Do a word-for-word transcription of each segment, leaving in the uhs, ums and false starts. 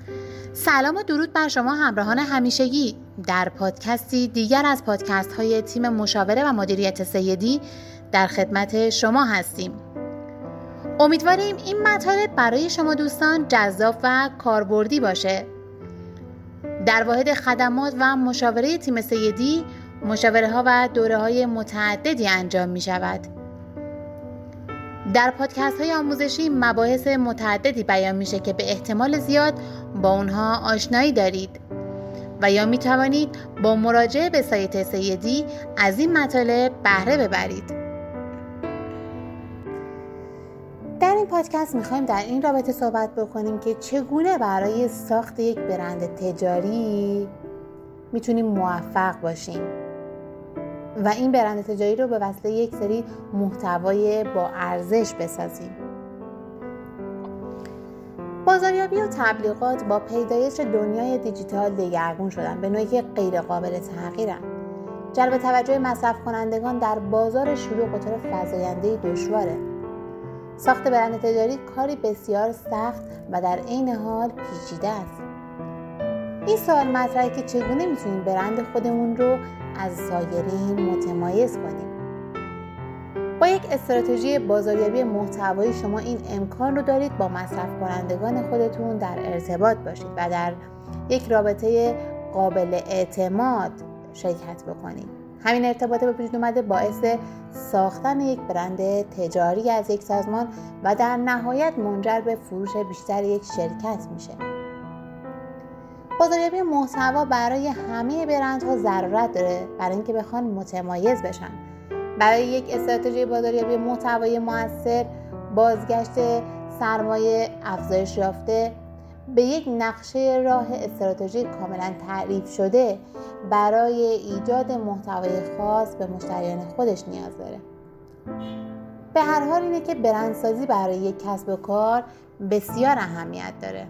سلام و درود بر شما همراهان همیشگی. در پادکستی دیگر از پادکست های تیم مشاوره و مدیریت سیدی در خدمت شما هستیم. امیدواریم این مطالب برای شما دوستان جذاب و کاربردی باشه. در واحد خدمات و مشاوره تیم سیدی مشاوره ها و دوره های متعددی انجام می شود. در پادکست های آموزشی مباحث متعددی بیان میشه که به احتمال زیاد با اونها آشنایی دارید و یا می توانید با مراجعه به سایت سیدی از این مطالب بهره ببرید. در این پادکست میخوایم در این رابطه صحبت بکنیم که چگونه برای ساخت یک برند تجاری میتونیم موفق باشیم و این برند تجاری رو به واسطه یک سری محتوای با ارزش بسازیم. بازاریابی و تبلیغات با پیدایش دنیای دیجیتال دگرگون شدن، به نوعی که غیر قابل تغییرن. جلب توجه مصرف کنندگان در بازار شلوغ و طور فزاینده دشواره. ساخت برند تجاری کاری بسیار سخت و در عین حال پیچیده است. این سوال مطرحه که چگونه میتونیم برند خودمون رو از سایرین متمایز کنیم. با یک استراتژی بازاریابی محتوایی شما این امکان رو دارید با مصرف کنندگان خودتون در ارتباط باشید و در یک رابطه قابل اعتماد شرکت بکنید. همین ارتباط به وجود اومده باعث ساختن یک برند تجاری از یک سازمان و در نهایت منجر به فروش بیشتر یک شرکت میشه. بازاریابی محتوا برای همه برندها ضرورت داره برای اینکه بخوان متمایز بشن. برای یک استراتژی بازاریابی محتوایی موثر، بازگشت سرمایه افزایش یافته به یک نقشه راه استراتژی کاملا تعریف شده برای ایجاد محتوای خاص به مشتریان خودش نیاز داره. به هر حال اینه که برندسازی برای یک کسب و کار بسیار اهمیت داره.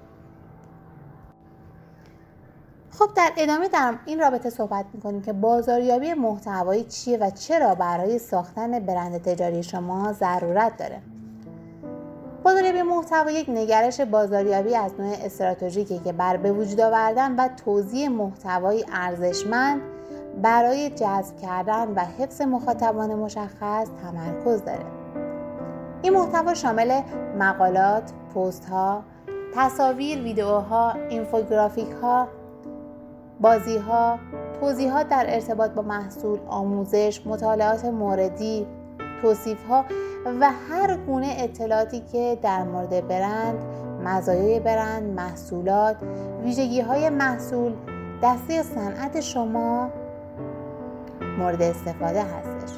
خب در ادامه در این رابطه صحبت می‌کنیم که بازاریابی محتوایی چیه و چرا برای ساختن برند تجاری شما ضرورت داره. بازاریابی محتوا یک نگرش بازاریابی از نوع استراتژیکی که بر به وجود آوردن و توزیع محتوایی ارزشمند برای جذب کردن و حفظ مخاطبان مشخص تمرکز داره. این محتوا شامل مقالات، پست‌ها، تصاویر، ویدئوها، اینفوگرافیک‌ها، بازی‌ها، توضیحات در ارتباط با محصول، آموزش، مطالعات موردی، توصیف‌ها و هر گونه اطلاعاتی که در مورد برند، مزایای برند، محصولات، ویژگی‌های محصول، دسته صنعت شما مورد استفاده هستش.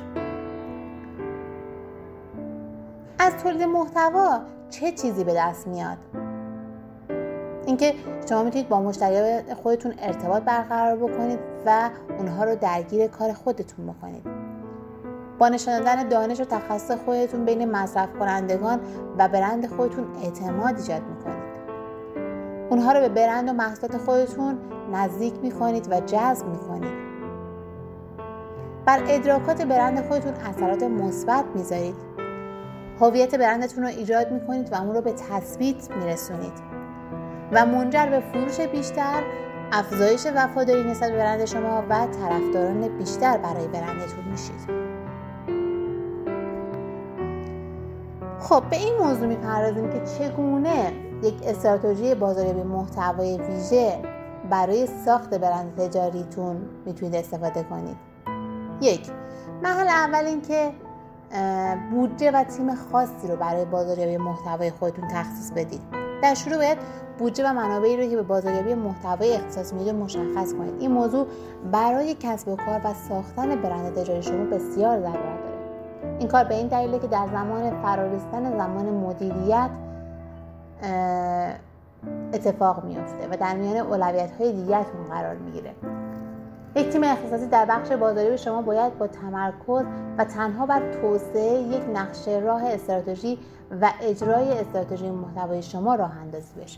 از تولید محتوا چه چیزی به دست میاد؟ اینکه شما میتونید با مشتریان خودتون ارتباط برقرار بکنید و اونها رو درگیر کار خودتون بکنید. با نشان دادن دانش و تخصص خودتون بین مصرف کنندگان و برند خودتون اعتماد ایجاد میکنید. اونها رو به برند و محصولات خودتون نزدیک میکنید و جذب میکنید. بر ادراکات برند خودتون اثرات مثبت میذارید. هویت برندتون رو ایجاد میکنید و اون رو به تثبیت میرسونید و منجر به فروش بیشتر، افزایش وفاداری نسبت به برند شما و طرفداران بیشتر برای برندتون میشید. خب به این موضوع میپردازیم که چگونه یک استراتژی بازاریابی محتوای ویژه برای ساخت برند تجاریتون میتونید استفاده کنید. یک، مرحله اول این که بودجه و تیم خاصی رو برای بازاریابی محتوای خودتون تخصیص بدید. در شروع باید بودجه و منابعی رو که به بازاریابی محتوای اختصاص میده مشخص کنید. این موضوع برای کسب و کار و ساختن برند تجاری شما بسیار ضرورت داره. این کار به این دلیله که در زمان فرارسیدن زمان مدیریت اتفاق میفته و در میان اولویت‌های دیگرتون قرار میگیره. یک تیم اختصاصی در بخش بازاریابی شما باید با تمرکز و تنها بر توسعه یک نقشه راه استراتژی و اجرای استراتژی محتوای شما راه اندازی بشه.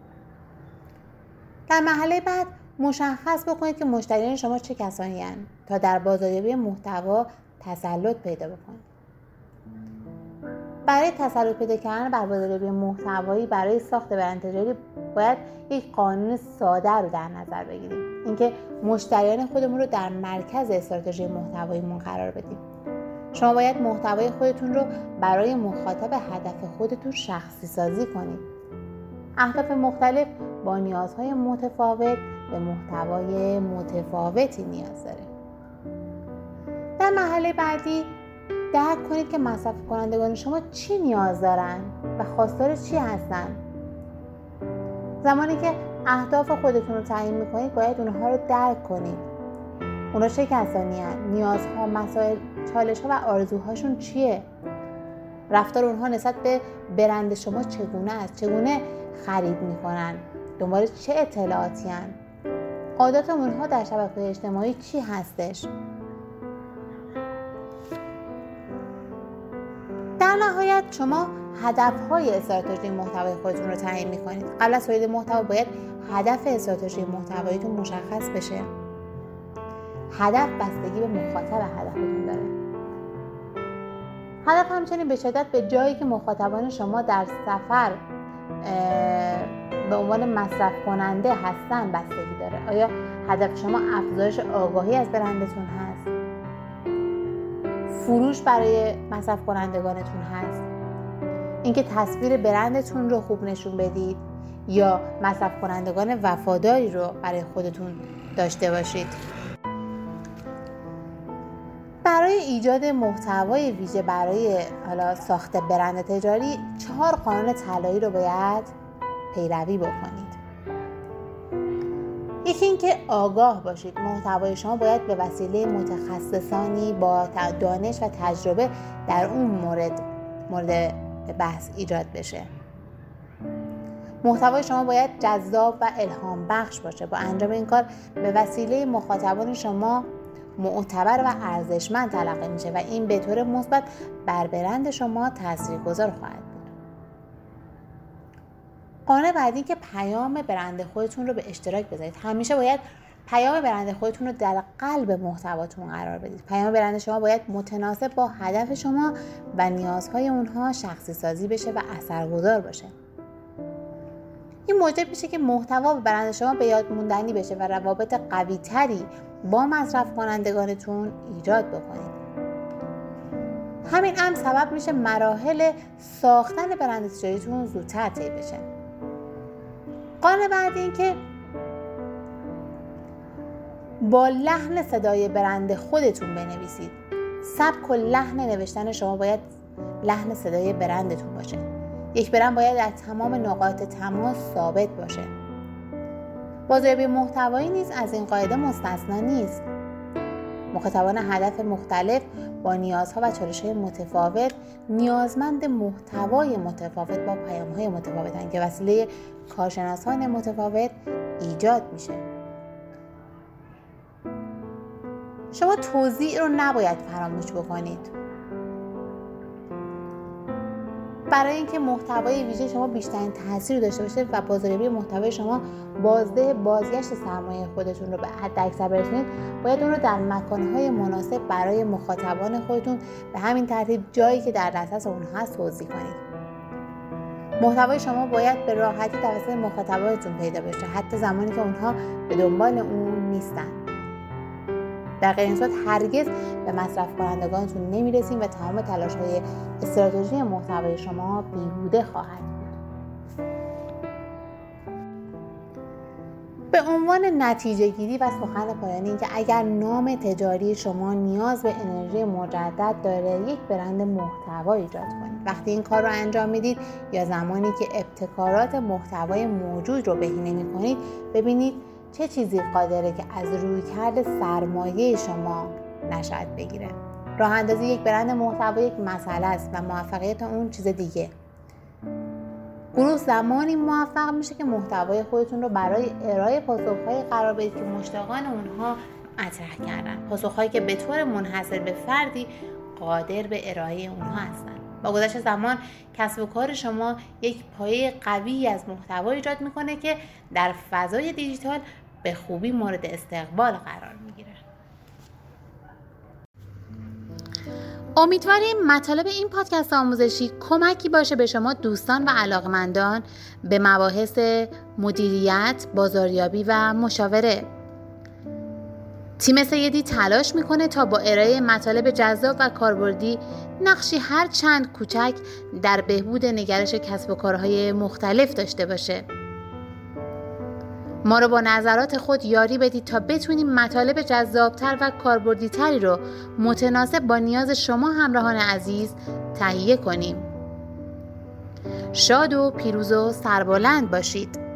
در مرحله بعد مشخص بکنید که مشتریان شما چه کسانی هستند تا در بازاریابی محتوا تسلط پیدا بکنید. برای تسلط پیدا کردن بر بازاریابی محتوایی برای ساخت برند تجاری باید یک قانون ساده رو در نظر بگیریم، اینکه مشتریان خودمون رو در مرکز استراتژی محتواییمون قرار بدیم. شما باید محتوای خودتون رو برای مخاطب هدف خودتون شخصی سازی کنید. اهداف مختلف با نیازهای متفاوت به محتوای متفاوتی نیاز داره. در مرحله بعدی درک کنید که مصرف کنندگان شما چی نیاز دارن و خواستار چی هستن. زمانی که اهداف خودتون رو تعیین میکنید باید اونها رو درک کنید. اونا چه کسانی هستن؟ نیازها، مسائل، چالش‌ها و آرزوهاشون چیه؟ رفتار اونها نسبت به برند شما چگونه است؟ چگونه خرید میکنن؟ دنبال چه اطلاعاتی هستن؟ عادات اونها در شبکه‌های اجتماعی چی هستش؟ در نهایت شما هدف‌های استراتژی محتوای خودتون رو تعیین می‌کنید. قبل از تولید محتوا باید هدف استراتژی محتواییتون مشخص بشه. هدف بستگی به مخاطب هدفتون داره. هدف همچنین به شدت به جایی که مخاطبان شما در سفر به عنوان مصرف کننده هستن بستگی داره. آیا هدف شما افزایش آگاهی از برندتون هست؟ فروش برای مصرف کنندگانتون هست؟ اینکه تصویر برندتون رو خوب نشون بدید یا مصرف کنندگان وفاداری رو برای خودتون داشته باشید؟ برای ایجاد محتوای ویژه برای حالا ساخت برند تجاری چهار قانون طلایی رو باید پیروی بکنید. یکی این که آگاه باشید. محتوای شما باید به وسیله متخصصانی با دانش و تجربه در اون مورد مورد بحث ایجاد بشه. محتوای شما باید جذاب و الهام بخش باشه. با انجام این کار به وسیله مخاطبان شما معتبر و ارزشمند تلقی میشه و این به طور مثبت بر برند شما تاثیرگذار خواهد بود. قانون بعدی که پیام برند خودتون رو به اشتراک بذارید. همیشه باید پیام برند خودتون رو در قلب محتواتون قرار بدید. پیام برند شما باید متناسب با هدف شما و نیازهای اونها شخصی سازی بشه و اثرگذار باشه. این موجب میشه که محتوا به برند شما به یاد موندنی بشه و روابط قوی تری با مصرف کنندگانتون ایجاد بکنید. همین امر سبب میشه مراحل ساختن برند تجاریتون زودتر طی بشه. قانون بعدی این که با لحن صدای برند خودتون بنویسید. سبک و لحن نوشتن شما باید لحن صدای برندتون باشه. یک برند باید در تمام نقاط تماس ثابت باشه. بازاریابی محتوایی نیز از این قاعده مستثنا نیست. مخاطبان هدف مختلف با نیازها و چالش‌های متفاوت نیازمند محتوای متفاوت با پیام‌های متفاوتند که وسیله کارشناسان متفاوت ایجاد میشه. شما توزیع رو نباید فراموش بکنید. برای اینکه محتوای ویژه شما بیشترین تاثیر رو داشته باشه و بازاریابی محتوای شما بازده بازگشت سرمایه خودتون رو به حداکثر برسونید، باید اون رو در مکانهای مناسب برای مخاطبان خودتون به همین ترتیب جایی که در دسترس اونها هست توزیع کنید. محتوای شما باید به راحتی توسط مخاطبانتون پیدا بشه، حتی زمانی که اونها به دنبال اون نیستن. در غیر این صورت هرگز به مصرف کنندگانتون نمیرسیم و تمام تلاش‌های استراتژی محتوای شما بیهوده خواهد بود. به عنوان نتیجه گیری و سخن پایانی این که اگر نام تجاری شما نیاز به انرژی مجدد داره، یک برند محتوا ایجاد کنید. وقتی این کار رو انجام میدید یا زمانی که ابتکارات محتوای موجود رو بهینه میکنید، ببینید چه چیزی قادره که از رویکرد سرمایه شما نشأت بگیره. راه اندازی یک برند محتوا یک مسئله است و موفقیت اون چیز دیگه. گروه زمانی موفق میشه که محتوای خودتون رو برای ارائه پاسخ‌های قرار بدید که مشتاقان اونها مطرح کردن. پاسخ‌هایی که به طور منحصر به فردی قادر به ارائه اونها هستن. با گذشت زمان کسب و کار شما یک پایه قوی از محتوا ایجاد میکنه که در فضای دیجیتال به خوبی مورد استقبال قرار میگیره. امیدواریم مطالب این پادکست آموزشی کمکی باشه به شما دوستان و علاقمندان به مباحث مدیریت، بازاریابی و مشاوره. تیم سیدی تلاش میکنه تا با ارائه مطالب جذاب و کاربردی نقشی هر چند کوچک در بهبود نگرش کسب و کارهای مختلف داشته باشه. ما رو با نظرات خود یاری بدید تا بتونیم مطالب جذابتر و کاربردیتری رو متناسب با نیاز شما همراهان عزیز تهیه کنیم. شاد و پیروز و سربلند باشید.